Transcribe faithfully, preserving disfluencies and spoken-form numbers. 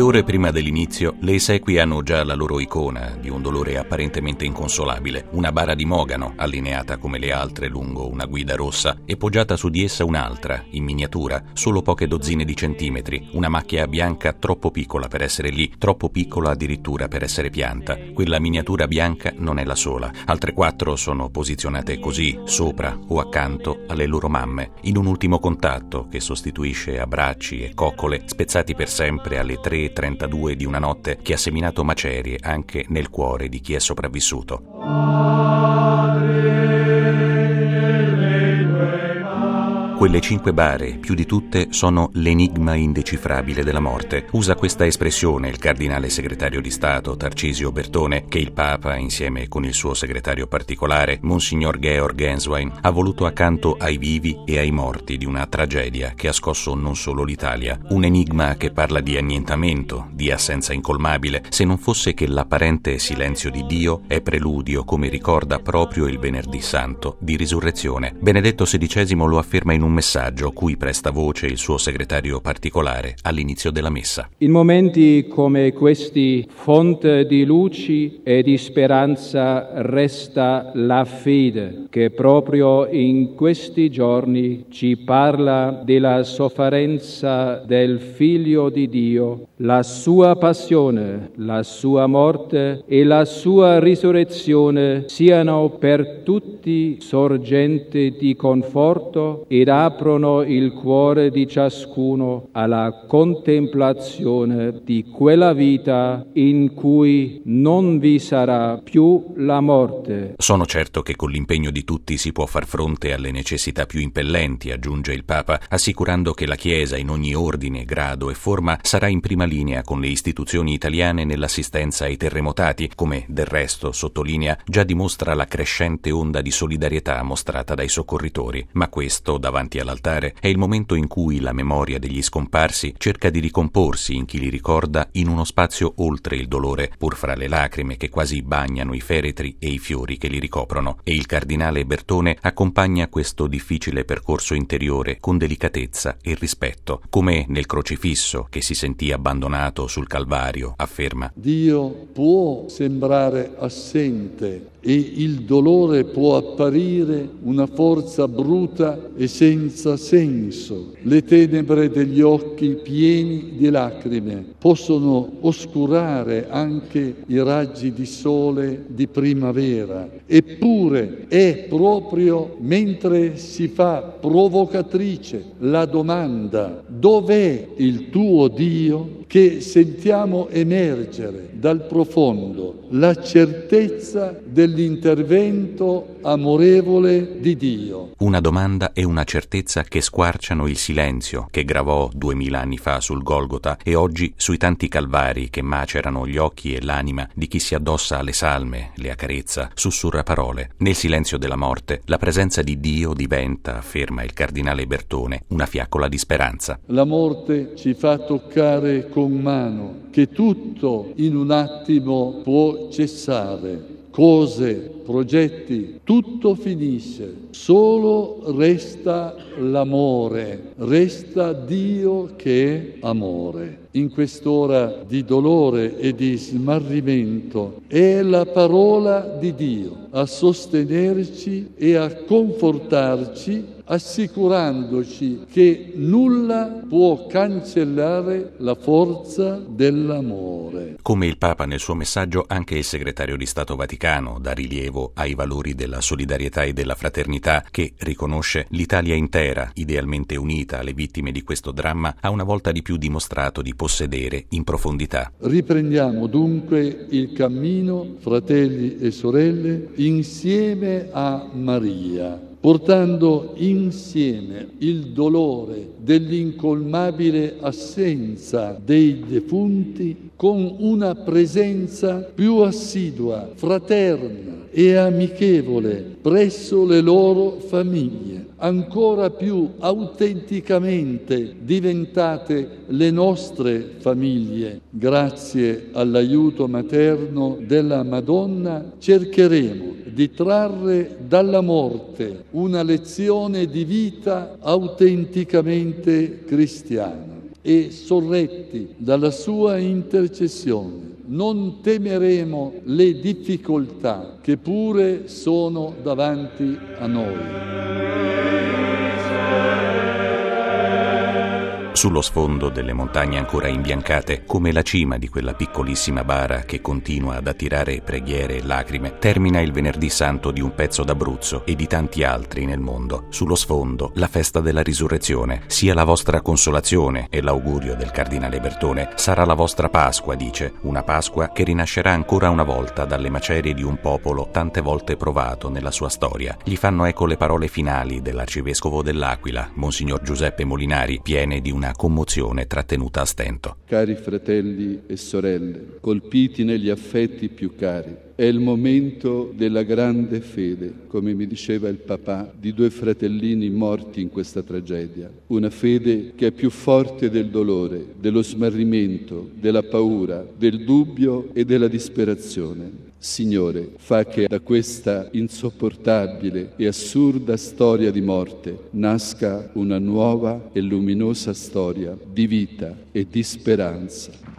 ore prima dell'inizio, le esequie hanno già la loro icona di un dolore apparentemente inconsolabile, una bara di mogano allineata come le altre lungo una guida rossa e poggiata su di essa un'altra, in miniatura, solo poche dozzine di centimetri, una macchia bianca troppo piccola per essere lì, troppo piccola addirittura per essere pianta. Quella miniatura bianca non è la sola, altre quattro sono posizionate così, sopra o accanto alle loro mamme, in un ultimo contatto che sostituisce abbracci e coccole spezzati per sempre alle tre e trentadue di una notte che ha seminato macerie anche nel cuore di chi è sopravvissuto. Quelle cinque bare, più di tutte, sono l'enigma indecifrabile della morte. Usa questa espressione il cardinale segretario di Stato Tarcisio Bertone, che il Papa, insieme con il suo segretario particolare, Monsignor Georg Genswein, ha voluto accanto ai vivi e ai morti di una tragedia che ha scosso non solo l'Italia. Un enigma che parla di annientamento, di assenza incolmabile, se non fosse che l'apparente silenzio di Dio è preludio, come ricorda proprio il Venerdì Santo, di risurrezione. Benedetto sedicesimo lo afferma in un messaggio cui presta voce il suo segretario particolare all'inizio della messa. In momenti come questi, fonte di luci e di speranza resta la fede, che proprio in questi giorni ci parla della sofferenza del Figlio di Dio, la sua passione, la sua morte e la sua risurrezione siano per tutti sorgente di conforto ed aprono il cuore di ciascuno alla contemplazione di quella vita in cui non vi sarà più la morte. Sono certo che con l'impegno di tutti si può far fronte alle necessità più impellenti, aggiunge il Papa, assicurando che la Chiesa in ogni ordine, grado e forma sarà in prima linea con le istituzioni italiane nell'assistenza ai terremotati, come del resto, sottolinea, già dimostra la crescente onda di solidarietà mostrata dai soccorritori. Ma questo, davanti all'altare, è il momento in cui la memoria degli scomparsi cerca di ricomporsi in chi li ricorda in uno spazio oltre il dolore, pur fra le lacrime che quasi bagnano i feretri e i fiori che li ricoprono. E il cardinale Bertone accompagna questo difficile percorso interiore con delicatezza e rispetto, come nel crocifisso che si sentì abbandonato sul Calvario, afferma: Dio può sembrare assente e il dolore può apparire una forza bruta e senza senso. Le tenebre degli occhi pieni di lacrime possono oscurare anche i raggi di sole di primavera. Eppure è proprio mentre si fa provocatrice la domanda «Dov'è il tuo Dio?» che sentiamo emergere dal profondo la certezza dell'intervento amorevole di Dio. Una domanda e una certezza che squarciano il silenzio che gravò duemila anni fa sul Golgota e oggi sui tanti calvari che macerano gli occhi e l'anima di chi si addossa alle salme, le accarezza, sussurra parole. Nel silenzio della morte, la presenza di Dio diventa, afferma il cardinale Bertone, una fiaccola di speranza. La morte ci fa toccare con mano che tutto in un attimo può cessare. Cose, progetti, tutto finisce. Solo resta l'amore, resta Dio che è amore. In quest'ora di dolore e di smarrimento è la parola di Dio a sostenerci e a confortarci, assicurandoci che nulla può cancellare la forza dell'amore. Come il Papa nel suo messaggio, anche il segretario di Stato Vaticano dà rilievo ai valori della solidarietà e della fraternità che, riconosce, l'Italia intera, idealmente unita alle vittime di questo dramma, ha una volta di più dimostrato di possedere in profondità. Riprendiamo dunque il cammino, fratelli e sorelle, insieme a Maria, portando insieme il dolore dell'incolmabile assenza dei defunti con una presenza più assidua, fraterna e amichevole presso le loro famiglie, ancora più autenticamente diventate le nostre famiglie. Grazie all'aiuto materno della Madonna cercheremo di trarre dalla morte una lezione di vita autenticamente cristiana. e sorretti dalla sua intercessione, non temeremo le difficoltà che pure sono davanti a noi. Sullo sfondo delle montagne ancora imbiancate, come la cima di quella piccolissima bara che continua ad attirare preghiere e lacrime, termina il Venerdì Santo di un pezzo d'Abruzzo e di tanti altri nel mondo. Sullo sfondo, la festa della risurrezione, sia la vostra consolazione e l'augurio del cardinale Bertone, sarà la vostra Pasqua, dice, una Pasqua che rinascerà ancora una volta dalle macerie di un popolo tante volte provato nella sua storia. Gli fanno eco le parole finali dell'arcivescovo dell'Aquila, Monsignor Giuseppe Molinari, piene di una commozione trattenuta a stento. Cari fratelli e sorelle, colpiti negli affetti più cari, è il momento della grande fede, come mi diceva il papà, di due fratellini morti in questa tragedia. Una fede che è più forte del dolore, dello smarrimento, della paura, del dubbio e della disperazione. Signore, fa che da questa insopportabile e assurda storia di morte nasca una nuova e luminosa storia di vita e di speranza.